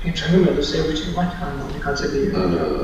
成个的社会情况啊，你看这里。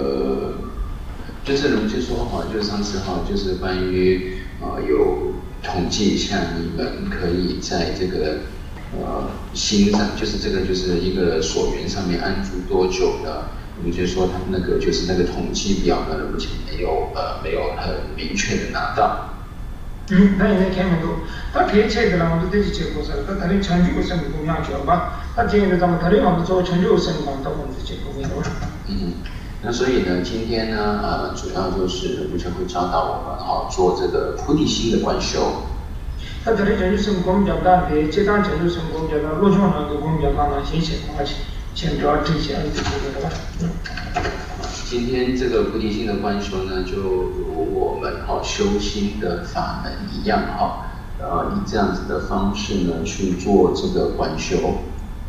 就是如就说哈，就是上次哈，就是关于有统计一下，你们可以在这个新上，就是这个就是一个所缘上面安住多久的？我们就说他那个就是那个统计表呢，目前没有很明确的拿到。 那现在看没到，他开车的啦，我们这些结果是，他다른 전주生不一样去吧？他今天咱们다른我们做전주生嘛，到我们这结果没有。 那所以呢，今天呢，主要就是目前会教导我们做这个菩提心的观修。 他다른 전주生我们讲到的，其他전주生我们讲到罗庄那个我们讲到那些情况，先主要这些这个吧。 今天这个菩提心的观修呢，就如我们修心的法门一样以这样子的方式呢去做这个观修。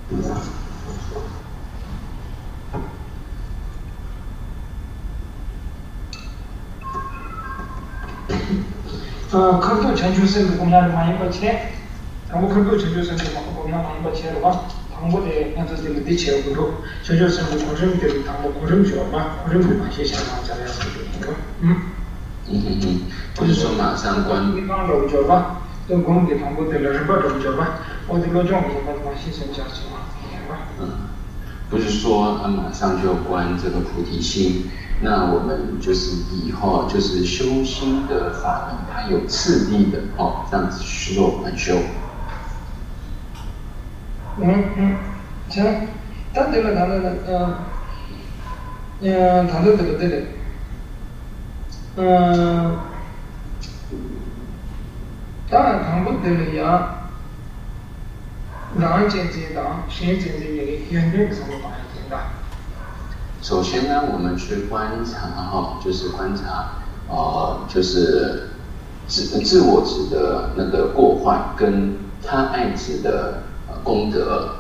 可전주生공양을 많이 받치네. 당고 그거 전주 생도 공양 많이 받치는 거. 당고대 한테들 대체적으로 전주 생도 고정되는 당고 고정죠. 막 고정을 많이 시작하는 자리에서 그거. 不是说马上观。 你刚老叫吧，等工给당고的了是不着叫吧？我这个状况把新生加起来。 不是说马上就观这个菩提心。那我们就是以后就是修心的法门，它有次第的这样子去做观修。 行，但对了，谈的谈的这个对的，当然谈不对了呀，让见见到，先见见这个原点什么法见的。 首先呢，我们去观察就是观察就是自我执的那个过患跟他爱执的功德。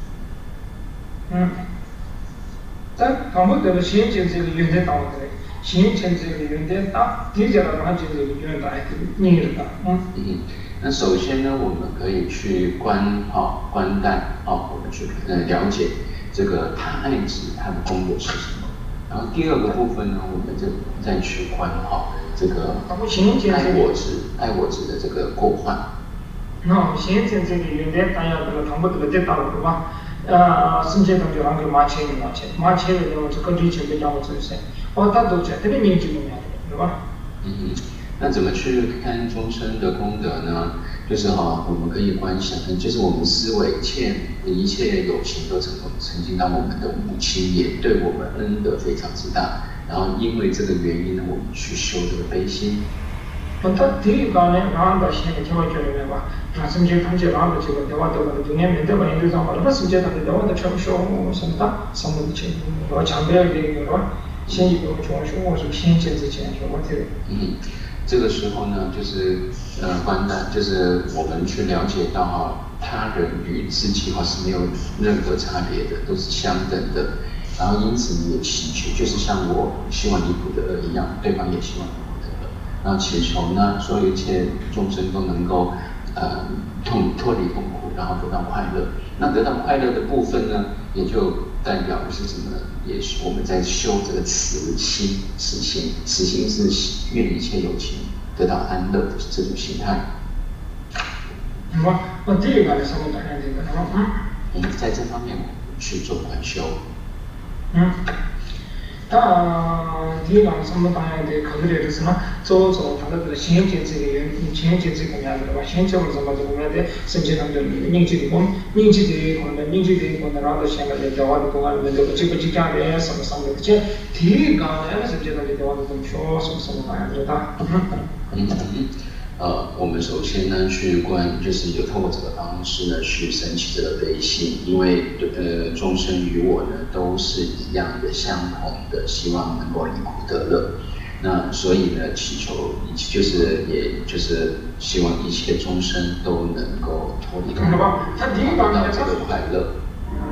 但他们这个先见这个原点到的，先见这个原点到，接下来让见这个原来的你的。 那首先呢，我们可以去观待我们去了解。这个他爱执它的功德是什么？然后第二个部分呢，我们再去观这个爱我执的这个过患。 那先见这个原点，大家这个他们这个得到了吧？甚至同就让个马车的，我就跟之前比较我这些，他都在这个年纪里面，对吧？ 那怎么去看众生的功德呢？就是我们可以观想，就是我们思维一切有情都曾经当我们的母亲，也对我们恩德非常之大。然后因为这个原因呢，我们去修这个悲心。 他第一个呢，让到现在听我讲里面吧，甚至他们就让到这个对吧？就连面对吧，面对上吧，那甚至他们对吧？全部说什么的，什么的情况，我强调一个对吧？先一个说我是偏见之前说我这个。 这个时候呢，就是观待，就是我们去了解到他人与自己是没有任何差别的，都是相等的。然后因此你也祈求，就是像我希望离苦得乐一样，对方也希望离苦得乐。然后祈求呢，所有一切众生都能够脱离痛苦，然后得到快乐。那得到快乐的部分呢，也就代表的是什么呢？也是我们在修这个慈心，慈心是愿一切有情得到安乐的这种心态。 我这个是我当然这个我们在这方面去做观修。 第一个什么当然的考虑的是呢，做他的这个先见这个样子的吧，先见什么这个样的，甚至他们凝聚的功能，然后现在的电话的公安面这个这家的什么的，这第一个呢，甚至他的电话的东西什么当然的我们首先呢去观，就是有透过这个方式呢去升起这个悲心，因为众生与我呢都是一样的、相同的，希望能够离苦得乐。那所以呢，祈求也就是希望一切众生都能够脱离苦，得到这个快乐。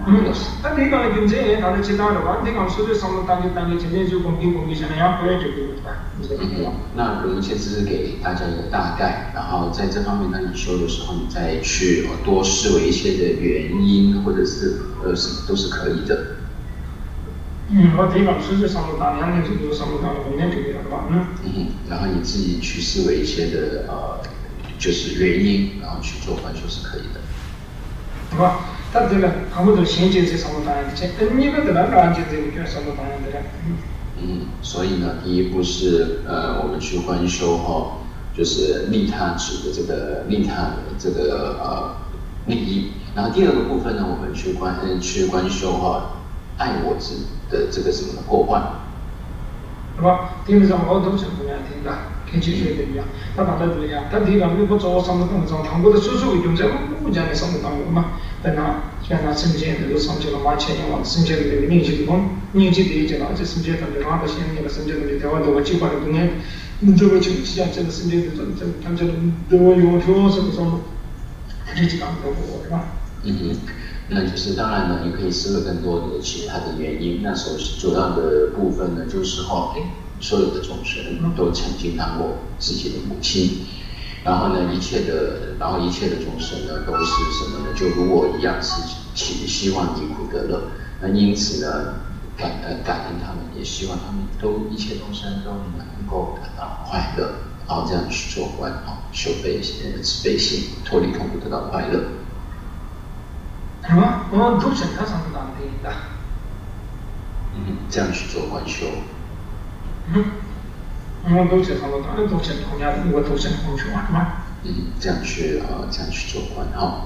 但你讲경제 다들 지나가는 거, 내가 수도 상도 단계 전에就공기잖아요. 그래就对了。 那罗云先只是给大家一个大概，然后在这方面，当你修的时候，你再去多思维一些的原因，或者是都是可以的。 我这个수도 상도 단계 한年就상도 단계 공연就对了吧？ 然后你自己去思维一些的就是原因，然后去做观修是可以的。 是吧？但这个아무도 신경질 상도 단계 제 의미가 들어가 안 되는 게 상도 단계들。 所以呢，第一步是我们去观修就是利他指的这个利他的这个利益。然后第二个部分呢，我们去观修爱我执的这个什么的破坏。 是吧？第二种我都是不愿听的，跟技术的一样，他把它不一样。但第二个如果做上的工作，他们的叔叔用这个不讲的上的当中嘛，在那生前的都上去了嘛，前年往生前的那个年纪的工，年纪的一些了，这生前他们哪个先那个生前的台湾的我计划的东西，这个就实际上这个生前的他这个都有条什么什么，这几个都不是吧？ 那就是当然呢，也可以思维更多的其他的原因。那主要的部分呢，就是所有的众生都曾经当过自己的母亲，然后呢，一切的众生呢，都是什么呢？就如我一样，是希望离苦得乐。那因此呢，感恩他们，也希望他们一切众生都能够得到快乐，然后这样去做观修慈悲心，脱离痛苦，得到快乐。 是吧？我都是他上的当地的。 这样去做观修。 我都是上的当地，都是同样的，我都是观修是吧？ 这样去做观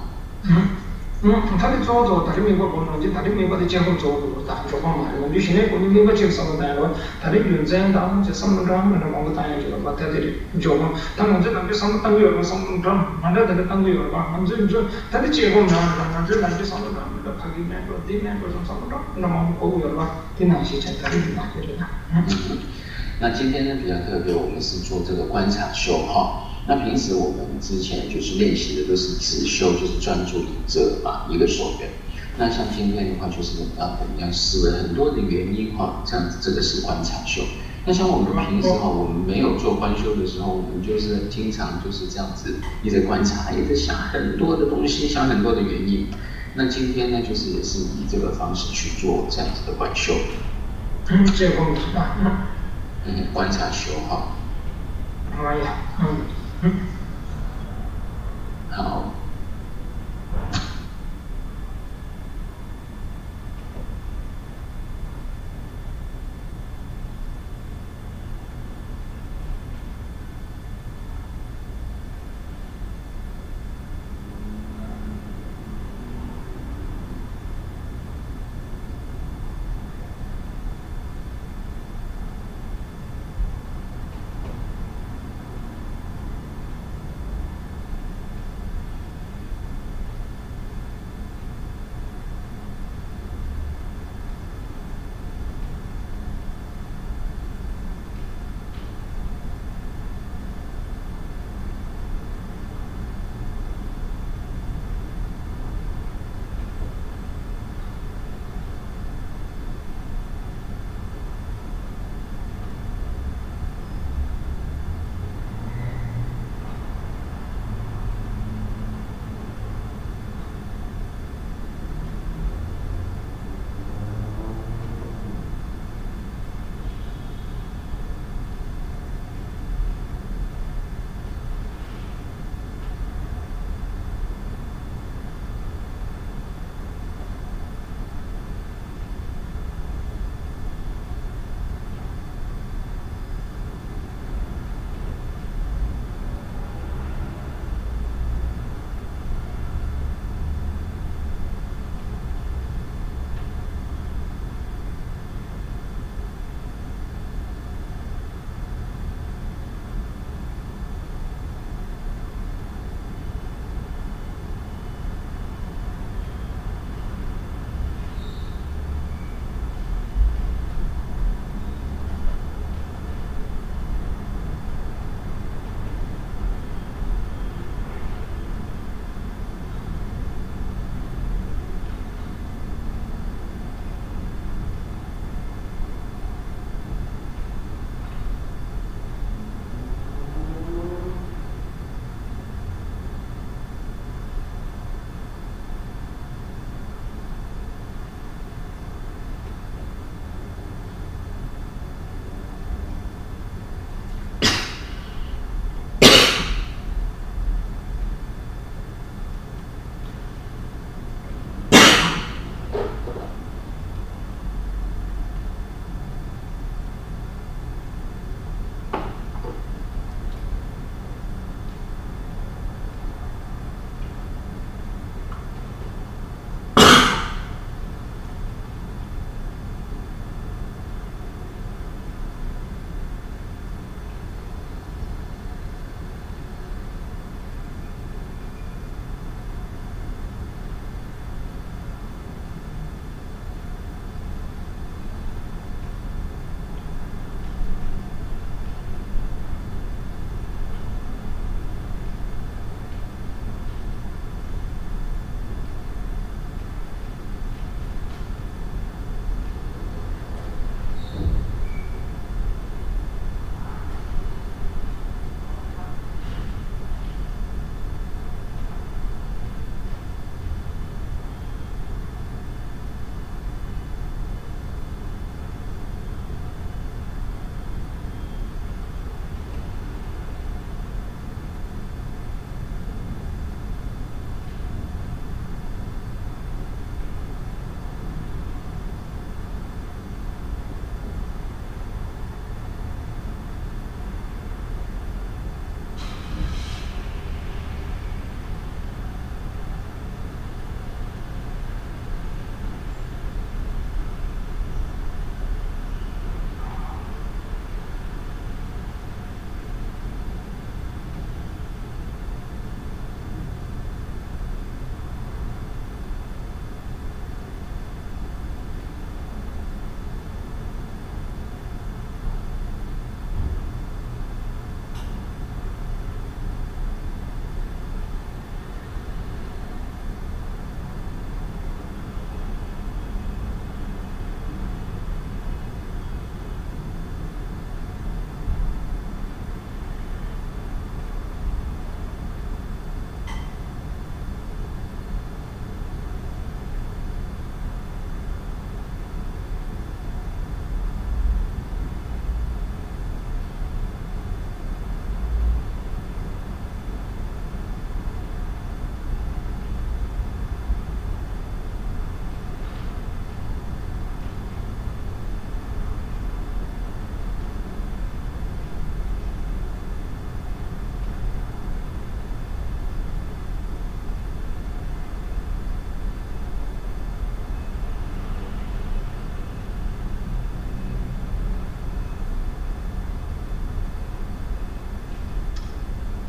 他的做他的美国工作，他的美国的结婚做大做光嘛，就现在国内美国就上的单了，他的原则当就上的单，那么我单就了吧，他的做光，他们这两个上的单个了，上的单，那他的单个了吧，他他的结婚呢，那这两个上的单，那拍的美国的美国上的单，那么我了吧，的那些钱他的哪些的？ 那今天呢比较特别，我们是做这个观察修那平时我们之前就是练习的都是止修，就是专注一个所缘。那像今天的话，就是我们要思维很多的原因这样子，这个是观察修。那像我们平时我们没有做观修的时候，我们就是经常就是这样子一直观察，一直想很多的东西，想很多的原因。那今天呢，就是也是以这个方式去做这样子的观修。 这个问题吧。 观察修哎呀， 好。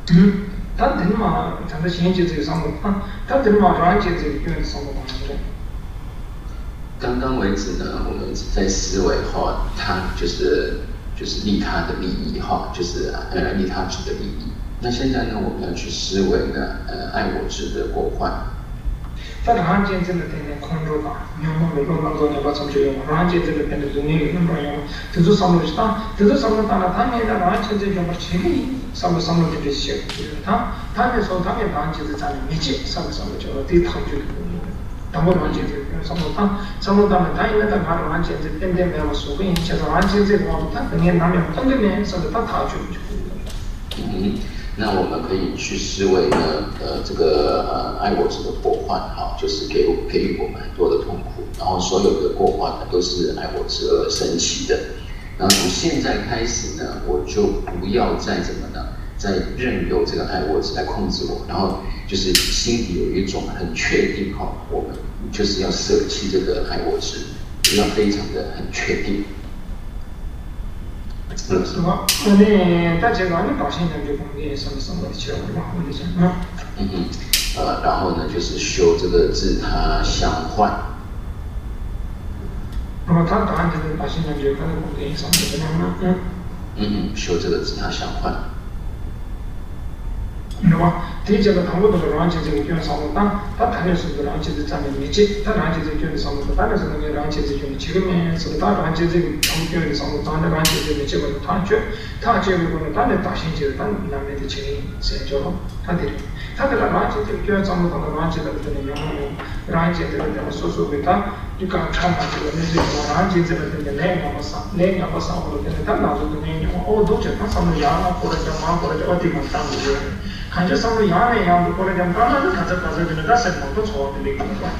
他等嘛，咱的衔接这个上面，他等嘛软件这个原理上面当中。 刚刚为止呢，我们在思维哈，它就是利他的利益哈，就是利他值的利益。那现在呢，我们要去思维呢，爱我值的果患。 在软件这个点的控制吧，你看我们刚刚说的把从这个软件这个点的中间有那么样，就是上面是当，就是上面当然他们的软件这种把前面上面的这些，他们说他们软件是占了一级，上面叫做对头就。当我软件这个上面当然他应该在把软件这点点没有说不赢，现在软件这个话，他等于那边空的面上面他就那我们可以去思维呢，这个爱我值的过患哈，就是给予我们很多的痛苦，然后所有的过患呢都是爱我值而升起的。然后从现在开始呢，我就不要再怎么呢，再任由这个爱我值来控制我，然后就是心里有一种很确定哈，我们就是要舍弃这个爱我值，要非常的很确定。 是吧？那大家讲，你到现在就讲你什么的起来吧？我就讲然后呢，就是修这个自他相换。 那么他当然就是到现在就讲你什么的呢？ 修这个自他相换。 对吧？第一个通过这个软件这个卷上面，它谈的是个软件的占领面积，它软件这个卷上面，它的是那个软件这个这个面是它软件这个他们卷的上面，当然软件这个结果它结果呢，当然大型就是当南面的这个是叫它的，它这个软件这个卷上面当然软件的这个软件这个说给它。你刚看到这个，那这个软件这个那个上或者它拿着的那个，都觉得它上面压了，或者叫嘛，或者叫地方当的，看着上面压了样子，或者讲当然是看着的，它什么都错的那个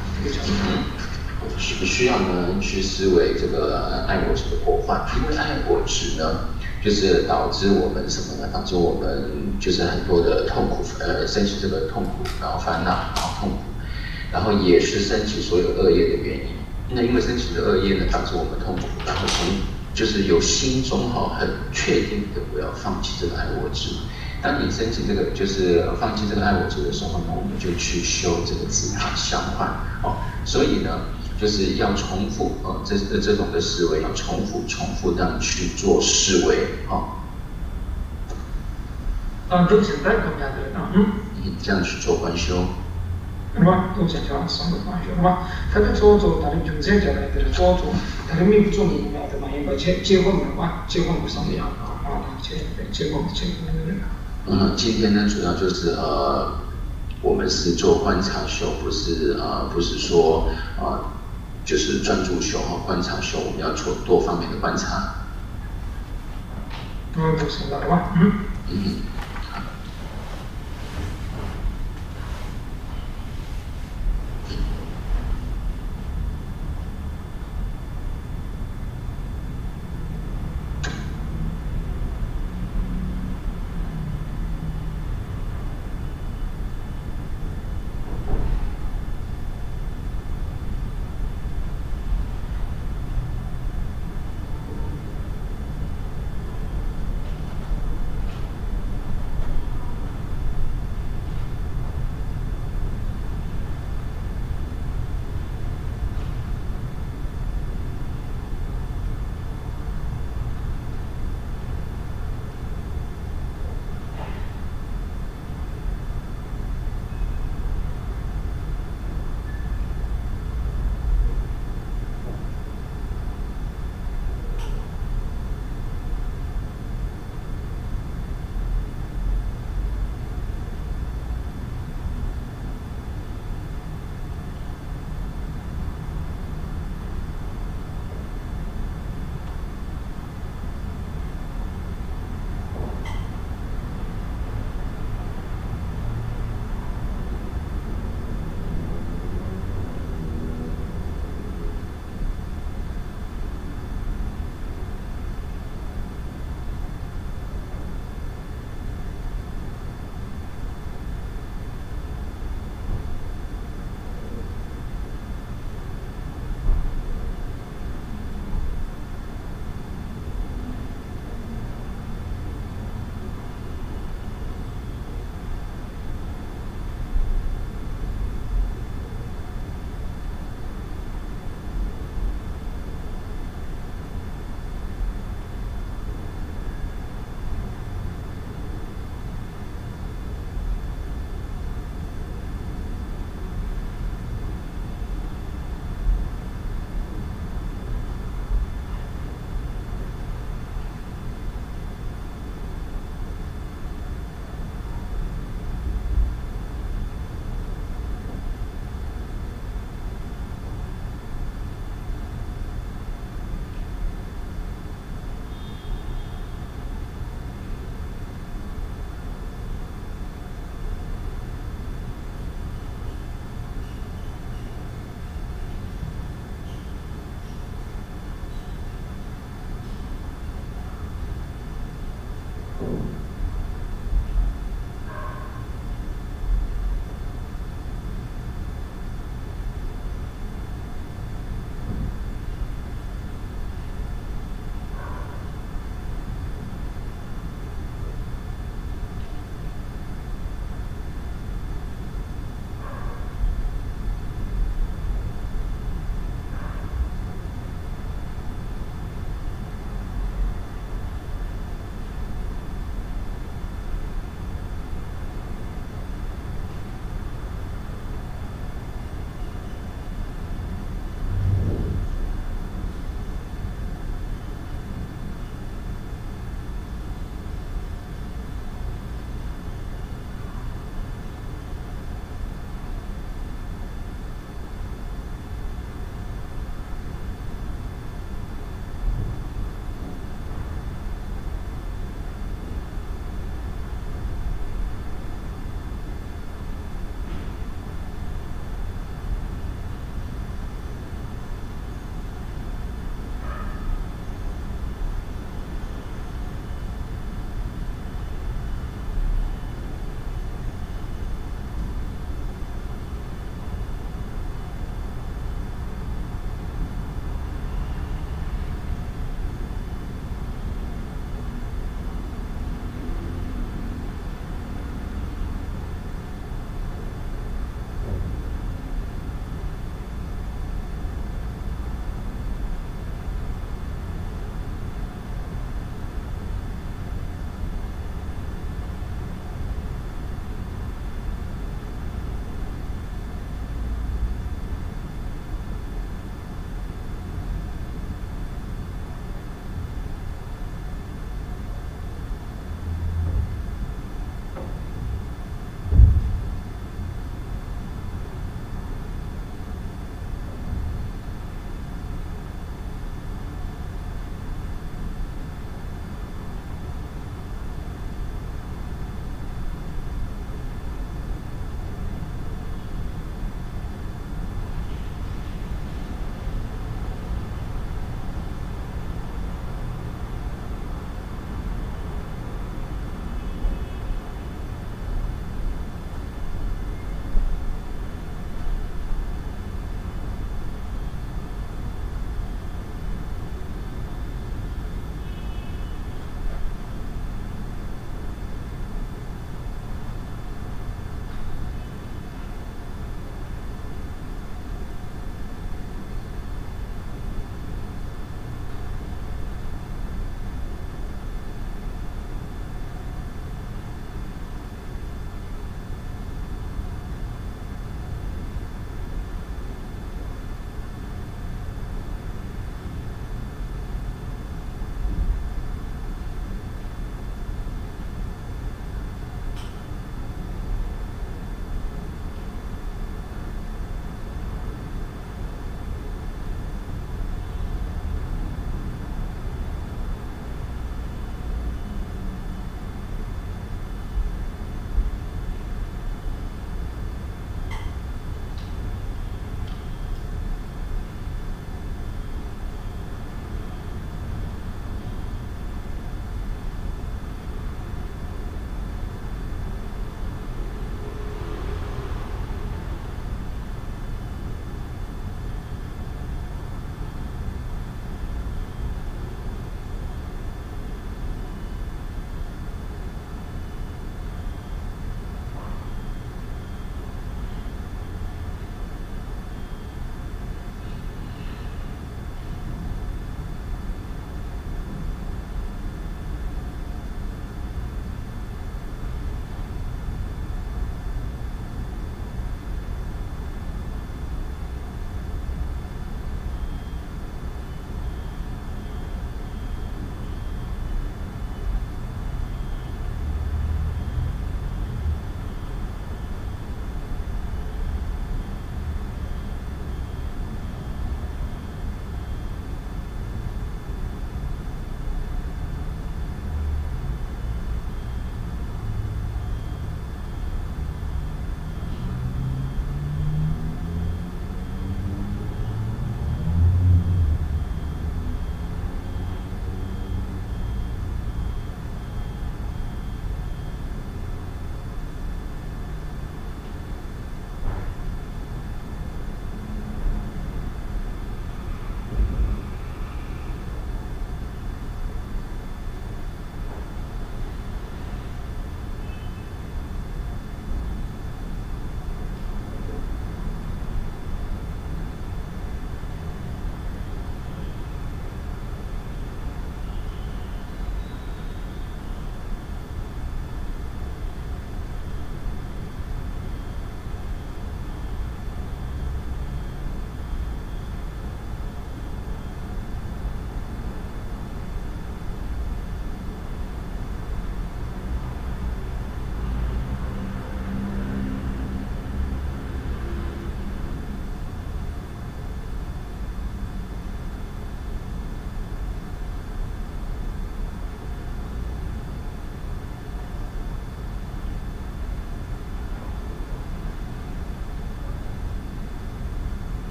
需要呢去思维这个爱我值的过患，因为爱我值呢，就是导致我们什么呢？导致我们就是很多的痛苦，升起这个痛苦，然后烦恼，然后痛苦。然后也是升起所有恶业的原因。那因为升起的恶业呢，导致我们痛苦，然后就是有心中很确定的我要放弃这个爱我值。当你升起这个就是放弃这个爱我值的时候呢，我们就去修这个自他相换所以呢，就是要重复这种的思维要重复这样去做思维都是在更加的这样去做观修。 是吧？都讲叫上的方向，是吧？他的做他的中间讲来的做，他的命中命来的嘛，因为结婚的话，结婚不上的样结婚今天呢，主要就是我们是做观察修，不是说就是专注修观察修，我们要做多方面的观察。 不是的，是吧？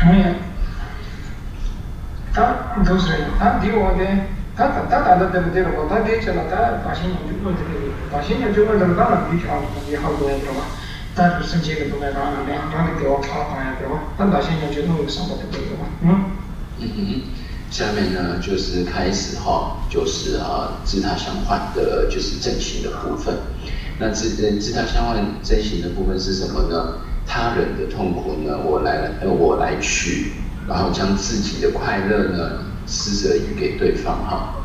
哎，他都是他对我的，他打的对不对了？他对起了，他把新疆就问这个，把新疆就问这个当然比较也好多对吧？但是生气的都在当然的，让你给我卡当然对吧？但打新疆就弄个什么的对吧？ 下面呢就是开始就是自他相换的，就是正行的部分。那自他相换正行的部分是什么呢？他人的痛苦呢，我来取，然后将自己的快乐呢施舍予给对方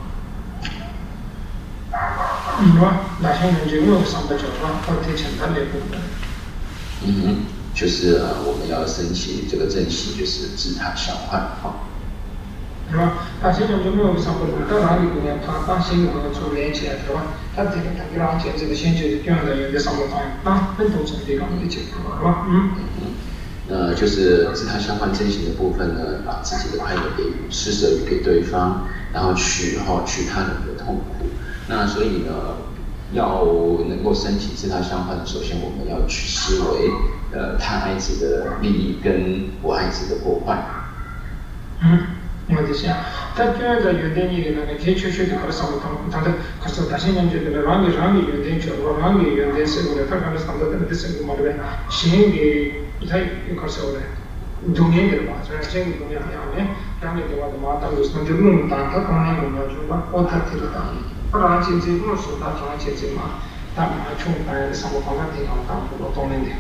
打新疆就弄个什么叫法？我提前他那部分。 就是我们要升起这个正行，就是自他相换是吧？打新疆就没有上不了，到哪里都要把新疆做连接，是吧？他这个他给他建这个先就是这样的，有的上不到，很多种地方的结果，是吧？ 那就是自他相换正行的部分呢，把自己的快乐施舍予给对方，然后取他人的痛苦。那所以呢，要能够升起自他相换，首先我们要去思维他爱子的利益跟我爱子的破坏。 我就想，他这样的有点那个那个，确实的，可是上不通，他的可是他现在觉得让你有点叫我让你有点生活的，他可能上到那个生活嘛，对不对？新的不太有可是的，中年的吧，虽然新的中年一样的，让你的话的嘛，他就是就弄大，他可能用了就把我他提了大，不然现在不是他从现在嘛，他嘛从生活方面挺好，当不多年的。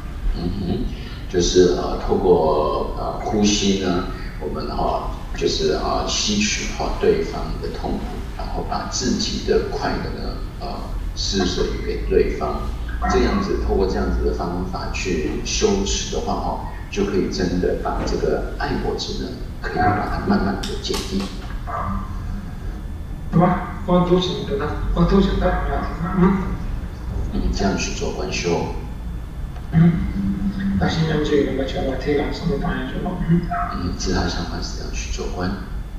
就是透过呼吸呢，我们就是吸取对方的痛苦，然后把自己的快乐呢施舍予给对方，这样子透过这样子的方法去修持的话就可以真的把这个爱我执呢，可以把它慢慢的减低。 对吧？我都是的，我都是的， 这样去做观修。 那现在这个嘛，叫我提纲什么反应就好。 自他相换是要去做观。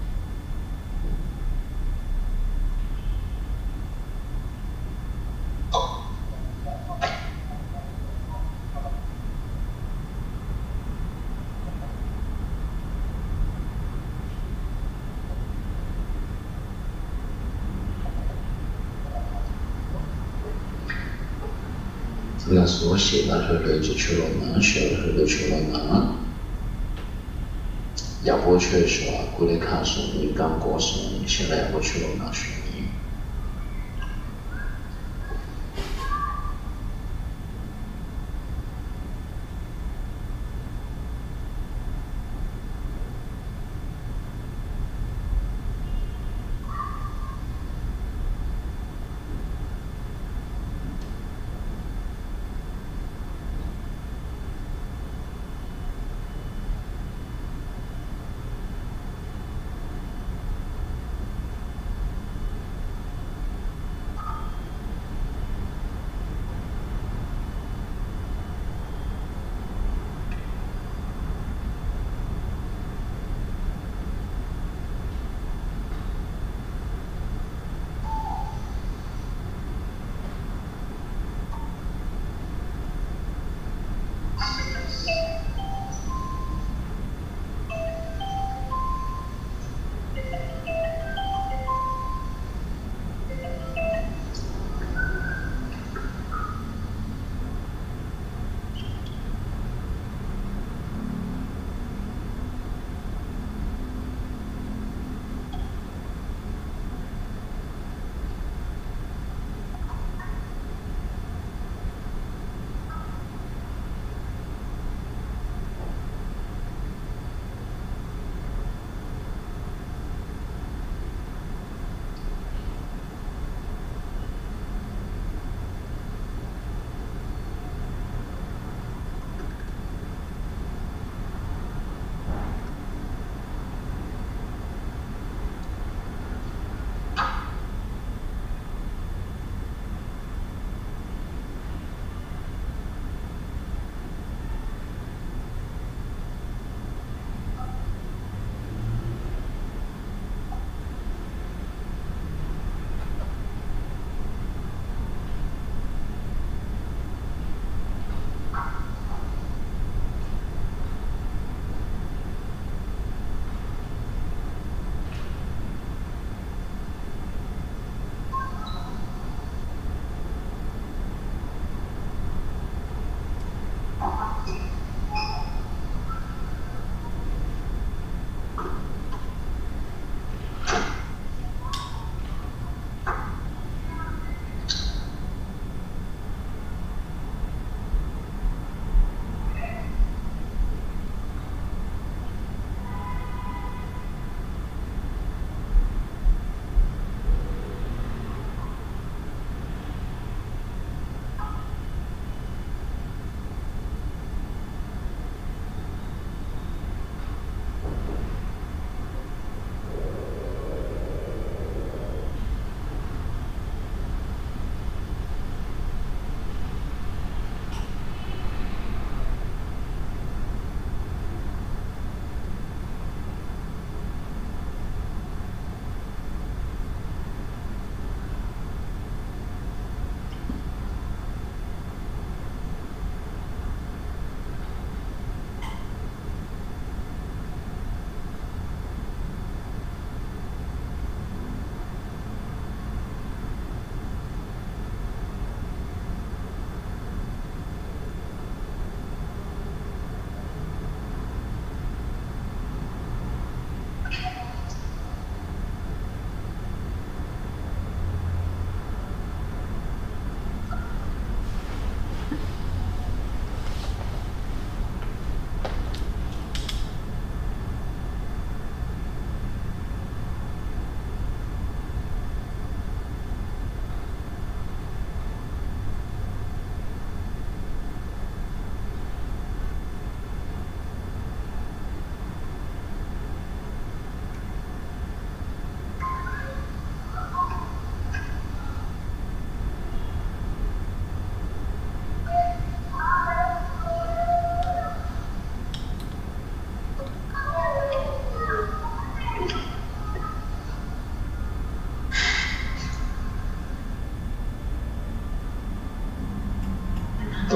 那所写那和雷之去了呢，学了和雷去了呢。亚波却说古雷卡说你刚过说你现在亚波去了呢学你。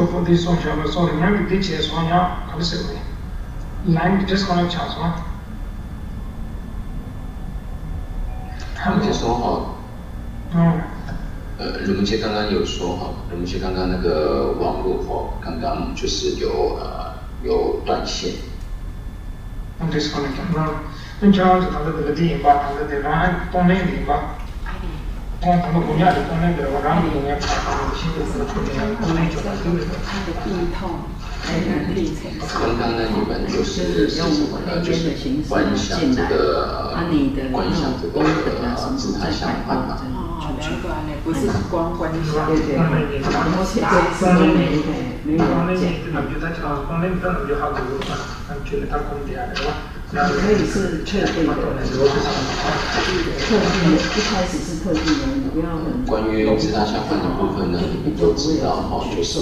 做佛的送小的送的，那个结双呀，可是会，难就是可能抢什么？ 就说哈，鲁木切刚刚有说哈，鲁木切刚刚那个网络哈，刚刚就是有断线。 disconnect 那你这样子，他的这个电影吧，他的这个东南电影吧。他们国家的国内的，然后国家新的这个出现，国内就对的。 刚刚呢，你们就是什么呢？就是观想这个自他相换嘛。 不是光观想。 对。 可以是特定的，一开始是特定的，你不要很。 关于自他相换的部分呢，你们都知道哈，就是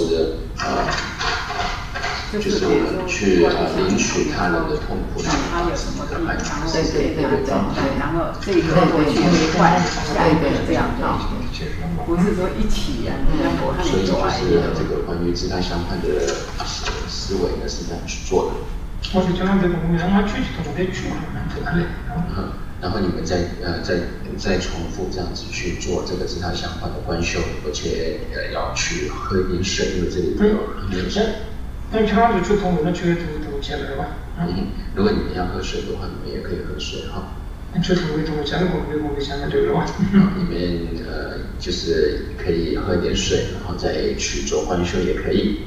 我们去领取他人的痛苦， 他有什么地方， 对， 然后这个过去换下一个这样哈，不是说一起啊， 所以就是这个关于自他相换的思维呢是这样去做的。 我就讲这个，我让他去都得去， 然后你们再重复这样子去做这个自他相换的观修，而且要去喝一点水，因为这里没有水。 那其他就去通过去都起来吧。 如果你们要喝水的话，你们也可以喝水哈。 去通过起来，我们想的对了吧？ 你们就是可以喝一点水，然后再去做观修也可以。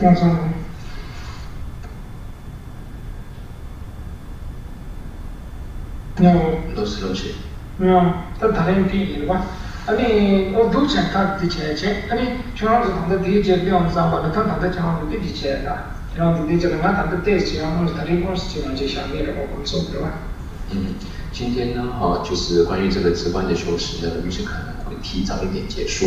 로시. 또 다른 비밀 봐. 아니 도착 다 뒤쳐야지. 아니 저한테 단다 뒤에 병상 받는 단다 저한테 뒤쳐야다. 저한테 뒤쳐가 단다 대시랑 다른公司就下面的工作对吧？ 今天呢，就是关于这个直观的修持呢，有些可能会提早一点结束。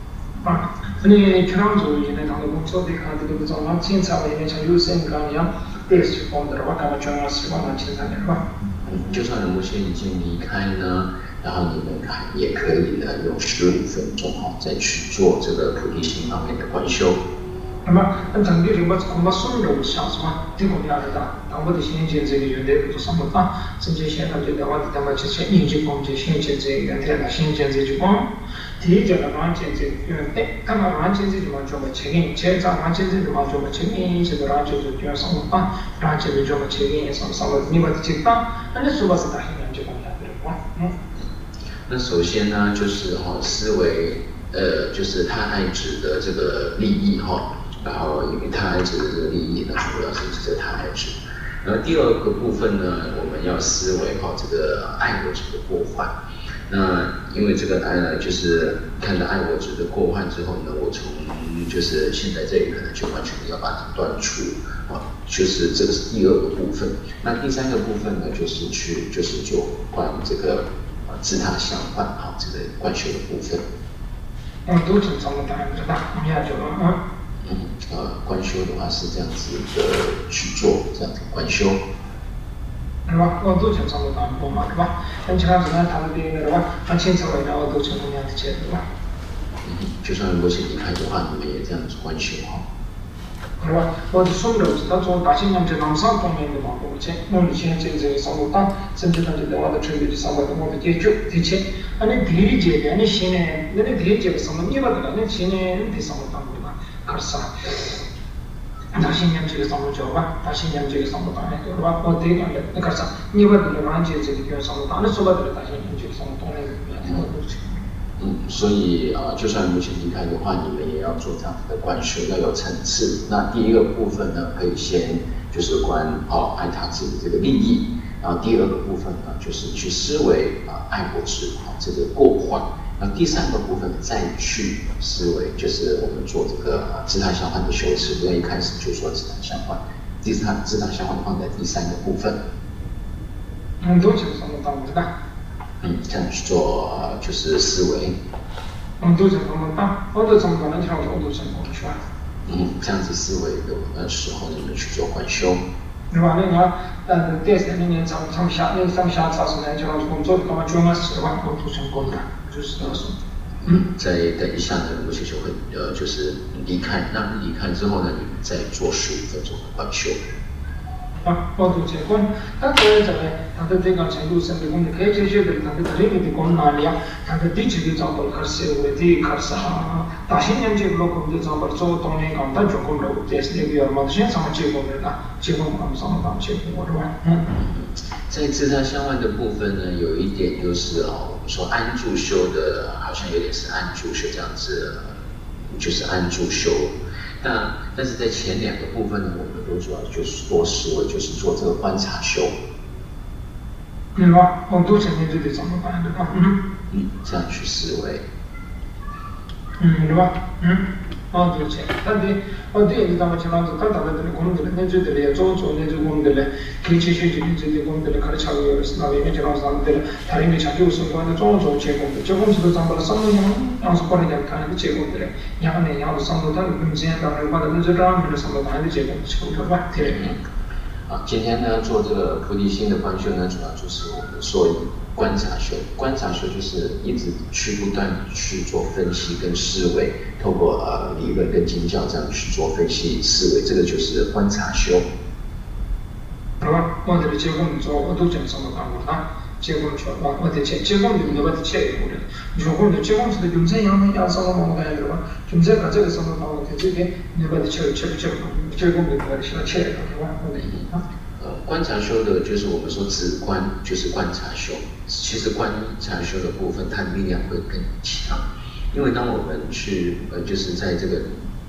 아니 그런 이제 단다工作的看这个状况，现在我们像有些个样，电视放的话，他们全是往那现在的吧。 就算有些已经离开呢，然后你们也可以呢用15分钟再去做这个菩提心方面的观修。 那么，长期什么松柔想什么，这个样子的，当我的先见这个原来不什么啊，甚至现在就在我的他们之前研究过，就先见这个原来的先见这就讲，第一个的完全这原来，他们完全这就嘛做么책임，제자完全这就嘛做么책임，这个完全就叫什么啊，完全就做么책임，什么你把它知道，那是说是大现象就讲的对吧？ 那首先呢，就是思维，就是他爱指的这个利益然后因为他爱指的这个利益呢，主要是指着他爱指。然后第二个部分呢，我们要思维这个爱我执的过患。那因为这个爱呢，就是看到爱我执的过患之后呢，我从就是现在这里可能就完全要把它断除就是这个是第二个部分。那第三个部分呢，就是做关于这个自他相换这个观修的部分。 都是这么答案知道，你也就观修的话是这样子的去做，这样子观修。 是吧？都是这么答案嘛，是吧？但其他只能谈的别的是吧？那清楚了，然后都是同样的结果吧？ 就算如果是离开的话，你们也这样子观修是吧？我的松柔是到从大心量就南上方面的嘛，而且我们现在这个上路当，甚至到就在我的准备的上班的我的解决，而且，你第一节的，你现在，你第一节的什么，你把这个，你现在你上路当对吧？可是大心量这个上路叫吧，大心量这个上路当对吧？我对讲的，那可是你把这个完全这个叫上路当，你说把这个大心量这个上路当我都是。 所以就算目前离开的话，你们也要做这样子的观修，要有层次。那第一个部分呢，可以先就是观爱他自己的这个利益，然后第二个部分呢，就是去思维爱我执这个过患。那第三个部分再去思维，就是我们做这个自他相换的修持，不要一开始就说自他相换，自他相换放在第三个部分。 都是什么道理吧？ 这样去做就是思维。 都是什么道？我都从可能跳我都成功去这样子思维的时候，你们去做观修。 对吧？那个第三年上下查出来，就工作干嘛就嘛10万我都成功的，就是这么说。 再等一下呢，陆续就会就是离开。那离开之后呢，你们再做15分钟的观修。我都结婚， 他这他的这个程度甚至我们可以解决的，他的这里的功能呀，他的地区的找不开始为的开始大新年这个我们的找不做东年港，但中国人这是那个要么先什么结婚的啦，结婚我们什么当结婚我是吧？ 在自他相换的部分呢，有一点就是我们说安住修的，好像有点是安住修这样子，就是安住修。但是在前两个部分呢，我们都主要就是做思维，就是做这个观察修。 明白？我都前面就得怎么办对吧？ 这样去思维。 对吧？对这，但是对你咱们前两次他打的这个功德呢，就这里做那这功德呢，可以去学习这个功德呢，可以超越那边前两次咱们的，他那个像就是说的做结功德，结功德都咱们的上头样是过来讲看的结功德嘞，样呢样是上头他们这样当然把那这张的上头谈的结功德成对吧？对。 今天呢做这个菩提心的观修呢，主要就是我们说观察修。观察修就是一直去不断去做分析跟思维，透过理论跟经教这样去做分析思维，这个就是观察修。 好吧，我这里结婚做我都讲什么干过结婚做我的结婚有我的结婚的，如果你结婚是用这样的样什么我们对吧？用这个什么我的这边你把它结婚的我的需要切对吧？我的观察修的就是我们说止观，就是观察修。其实观察修的部分，它的力量会更强，因为当我们去就是在这个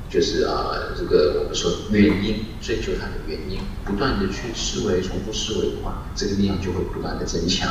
就是这个我们说原因，追求它的原因，不断的去思维，重复思维的话，这个力量就会不断的增强。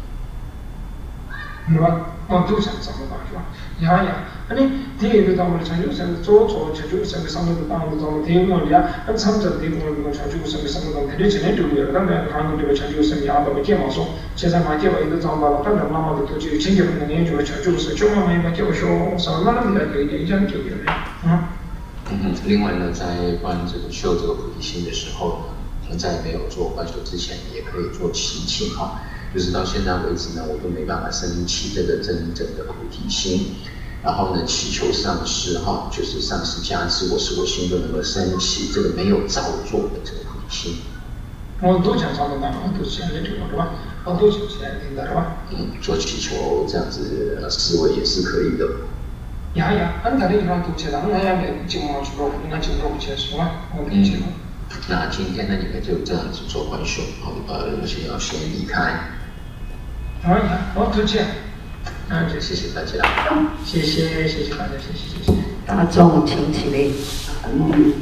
是吧？都想怎么办是吧？呀，第一个咱们成就生做成就生上面的当然咱们第一个呀，参加第一个成就生上面的，肯定前面就有，但是看到这个成就生呀，咱们介绍说，现在嘛介绍一个咱们但是慢慢的都就前几年研究了成就生，就慢慢嘛介绍说，上慢慢的可以影响就有了， 另外呢，在观这个修这个菩提心的时候呢，在没有做观修之前，也可以做祈请哈。就是到现在为止呢，我都没办法升起这个真正的菩提心，然后呢，祈求上师哈，就是上师加持我，使我心都能够升起这个没有造作的这个菩提心。 都讲上面的，都是这样的是吧？都是这样的是吧？ 做祈求这样子思维也是可以的。 呀，俺在那地方读起来，俺也没经过去过，俺经过不结束啊，我没经过。 那今天呢，你们就这样子做观修，先要先离开。 多谢， 就谢谢大家。 谢谢大家，谢谢。 大众请起立。